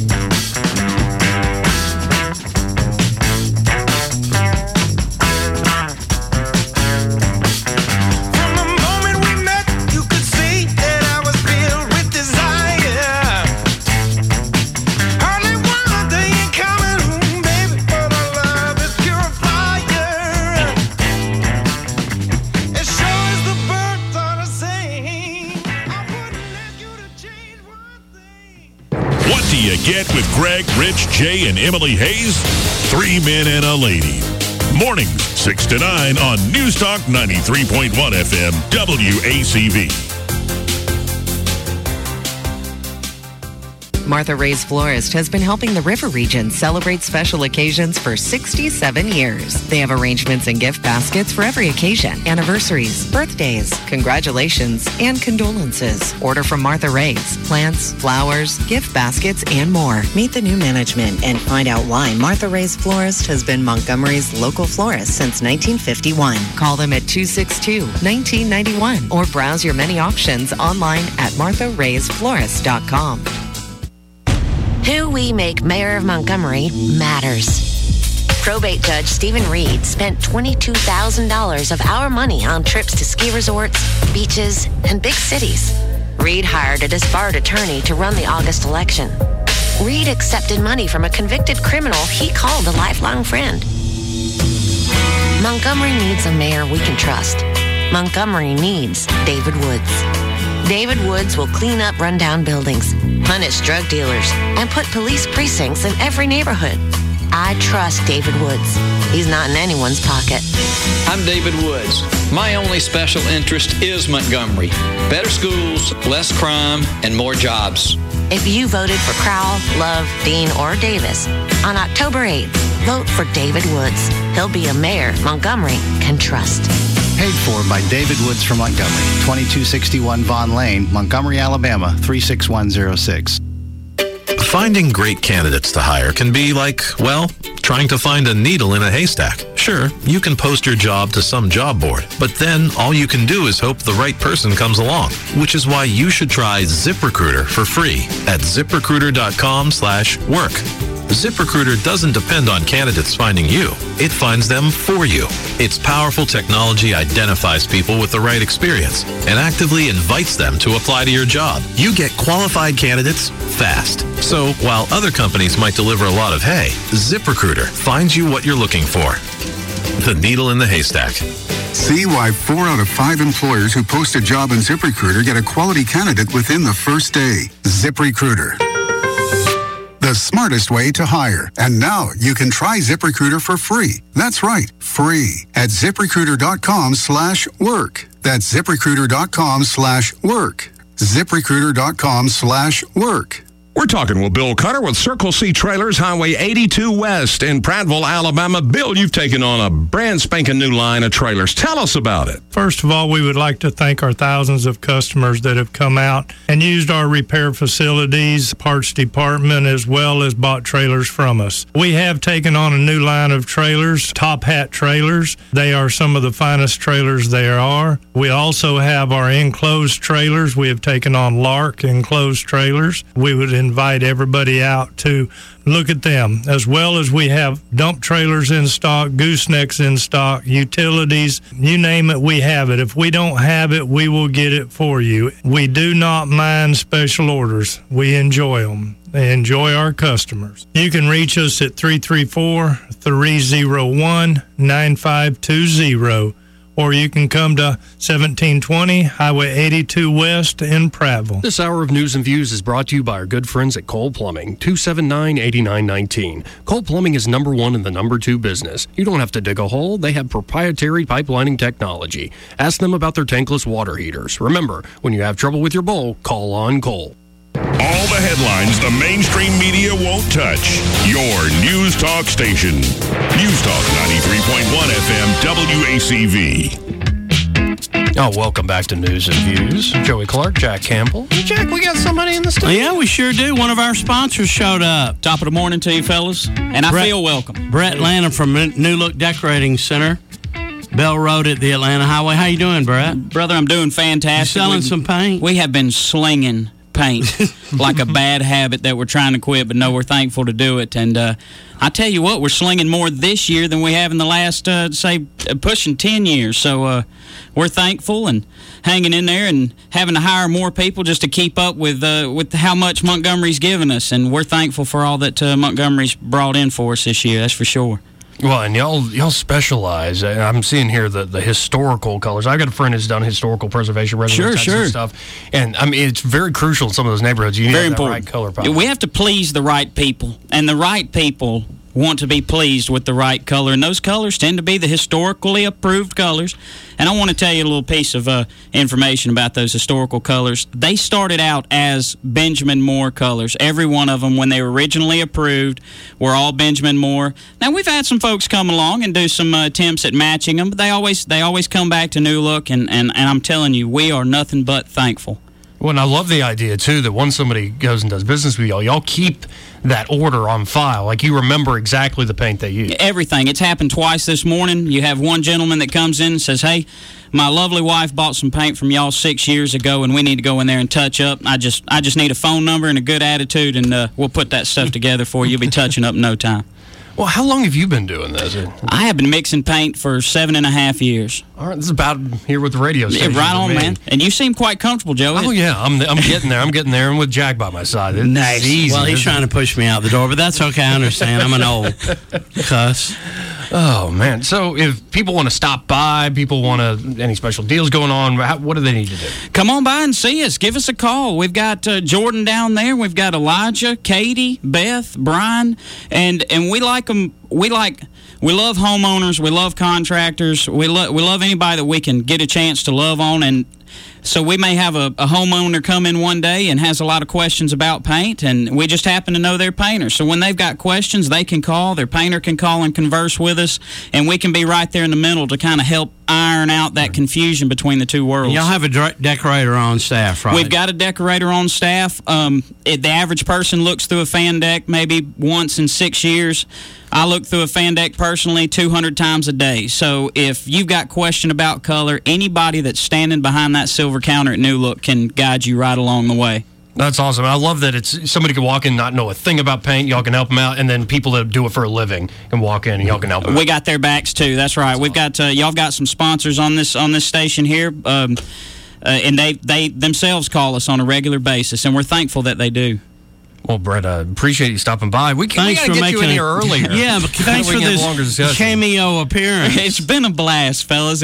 Get with Greg, Rich, Jay, and Emily Hayes. Three men and a lady. Mornings, six to nine on News Talk ninety-three point one F M, W A C V. Martha Ray's Florist has been helping the River region celebrate special occasions for sixty-seven years. They have arrangements and gift baskets for every occasion, anniversaries, birthdays, congratulations, and condolences. Order from Martha Ray's. Plants, flowers, gift baskets, and more. Meet the new management and find out why Martha Ray's Florist has been Montgomery's local florist since nineteen fifty-one. Call them at two six two, one nine nine one or browse your many options online at martha rays florist dot com. Who we make mayor of Montgomery matters. Probate Judge Stephen Reed spent twenty-two thousand dollars of our money on trips to ski resorts, beaches, and big cities. Reed hired a disbarred attorney to run the August election. Reed accepted money from a convicted criminal he called a lifelong friend. Montgomery needs a mayor we can trust. Montgomery needs David Woods. David Woods will clean up rundown buildings, punish drug dealers, and put police precincts in every neighborhood. I trust David Woods. He's not in anyone's pocket. I'm David Woods. My only special interest is Montgomery. Better schools, less crime, and more jobs. If you voted for Crowell, Love, Dean, or Davis, on October eighth, vote for David Woods. He'll be a mayor Montgomery can trust. Paid for by David Woods from Montgomery, twenty-two sixty-one Vaughn Lane, Montgomery, Alabama, three six one zero six. Finding great candidates to hire can be like, well, trying to find a needle in a haystack. Sure, you can post your job to some job board, but then all you can do is hope the right person comes along, which is why you should try ZipRecruiter for free at ZipRecruiter.com slash work. ZipRecruiter doesn't depend on candidates finding you. It finds them for you. Its powerful technology identifies people with the right experience and actively invites them to apply to your job. You get qualified candidates fast. So while other companies might deliver a lot of hay, ZipRecruiter finds you what you're looking for. The needle in the haystack. See why four out of five employers who post a job in ZipRecruiter get a quality candidate within the first day. ZipRecruiter. The smartest way to hire. And now you can try ZipRecruiter for free. That's right, free at ZipRecruiter.com slash work. That's ZipRecruiter.com slash work. ZipRecruiter.com slash work. We're talking with Bill Cutter with Circle C Trailers, Highway eighty-two West in Prattville, Alabama. Bill, you've taken on a brand spanking new line of trailers. Tell us about it. First of all, we would like to thank our thousands of customers that have come out and used our repair facilities, parts department, as well as bought trailers from us. We have taken on a new line of trailers, Top Hat trailers. They are some of the finest trailers there are. We also have our enclosed trailers. We have taken on Lark enclosed trailers. We would invite everybody out to look at them, as well as we have dump trailers in stock, goosenecks in stock, utilities, you name it, we have it. If we don't have it, we will get it for you. We do not mind special orders. We enjoy them. They enjoy our customers. You can reach us at three three four, three oh one, nine five two zero. Or you can come to seventeen twenty Highway eighty-two West in Prattville. This hour of News and Views is brought to you by our good friends at Cole Plumbing, two seven nine, eight nine one nine. Cole Plumbing is number one in the number two business. You don't have to dig a hole. They have proprietary pipelining technology. Ask them about their tankless water heaters. Remember, when you have trouble with your bowl, call on Cole. All the headlines the mainstream media won't touch. Your News Talk station. News Talk ninety-three point one F M W A C V. Oh, welcome back to News and Views. Joey Clark, Jack Campbell. Hey, Jack, we got somebody in the studio. Yeah, we sure do. One of our sponsors showed up. Top of the morning to you, fellas. And I Brett, feel welcome. Brett Lanham from New Look Decorating Center. Bell Road at the Atlanta Highway. How you doing, Brett? Brother, I'm doing fantastic. You selling we, some paint? We have been slinging paint like a bad habit that we're trying to quit, but no, we're thankful to do it. And uh, I tell you what, we're slinging more this year than we have in the last, uh, say, pushing ten years. So uh, we're thankful and hanging in there and having to hire more people just to keep up with uh, with how much Montgomery's given us. And we're thankful for all that uh, Montgomery's brought in for us this year, that's for sure. Well, and y'all y'all specialize. I'm seeing here the, the historical colors. I've got a friend who's done historical preservation, residence sure, sure. stuff. And, I mean, it's very crucial in some of those neighborhoods. You need very that important. right color palette. We have to please the right people, and the right people want to be pleased with the right color, and those colors tend to be the historically approved colors. And I want to tell you a little piece of uh, information about those historical colors. They started out as Benjamin Moore colors. Every one of them, when they were originally approved, were all Benjamin Moore. Now, we've had some folks come along and do some uh, attempts at matching them, but they always they always come back to New Look, and, and, and I'm telling you, we are nothing but thankful Well, and I love the idea, too, that once somebody goes and does business with y'all, y'all keep that order on file. Like, you remember exactly the paint they use. Everything. It's happened twice this morning. You have one gentleman that comes in and says, hey, my lovely wife bought some paint from y'all six years ago, and we need to go in there and touch up. I just I just need a phone number and a good attitude, and uh, we'll put that stuff together for you. You'll be touching up in no time. Well, how long have you been doing this? I have been mixing paint for seven and a half years. All right, this is about here with the radio station. Yeah, right on, man. And you seem quite comfortable, Joe. Oh, yeah, I'm I'm getting there. I'm getting there, and with Jack by my side. It's nice. Easy, well, he's trying to push me out the door, but that's okay. I understand. I'm an old cuss. Oh, man. So if people want to stop by, people want to, any special deals going on, how, what do they need to do? Come on by and see us. Give us a call. We've got uh, Jordan down there. We've got Elijah, Katie, Beth, Brian, and and we like them. We like, we love homeowners. We love contractors. We love we love anybody that we can get a chance to love on. And so we may have a, a homeowner come in one day and has a lot of questions about paint, and we just happen to know their painter. So when they've got questions, they can call. Their painter can call and converse with us, and we can be right there in the middle to kind of help iron out that confusion between the two worlds. And y'all have a dre- decorator on staff, right? We've got a decorator on staff. Um, it, the average person looks through a fan deck maybe once in six years. I look through a fan deck personally two hundred times a day. So if you've got question about color, anybody that's standing behind that silver counter at New Look can guide you right along the way. That's awesome. I love that it's somebody can walk in, not know a thing about paint. Y'all can help them out, and then people that do it for a living can walk in and y'all can help them. We out. got their backs too. That's right. That's We've awesome. got uh, y'all got some sponsors on this on this station here, um, uh, and they they themselves call us on a regular basis, and we're thankful that they do. Well, Brett, I appreciate you stopping by. We, can, we Thanks got to for get you in making here a- earlier. Yeah, but thanks We for can have this longer discussion. cameo appearance. It's been a blast, fellas.